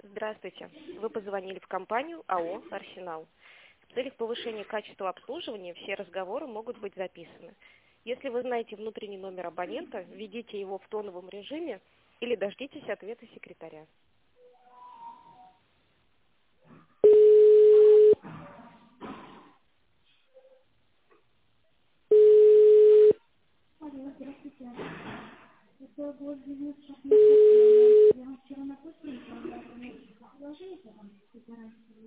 Здравствуйте. Вы позвонили в компанию АО «Арсенал». В целях повышения качества обслуживания все разговоры могут быть записаны. Если вы знаете внутренний номер абонента, введите его в тоновом режиме или дождитесь ответа секретаря. Алло, здравствуйте. Это блог бизнес шахматный. Я вам вчера на почту отправила приложение, там,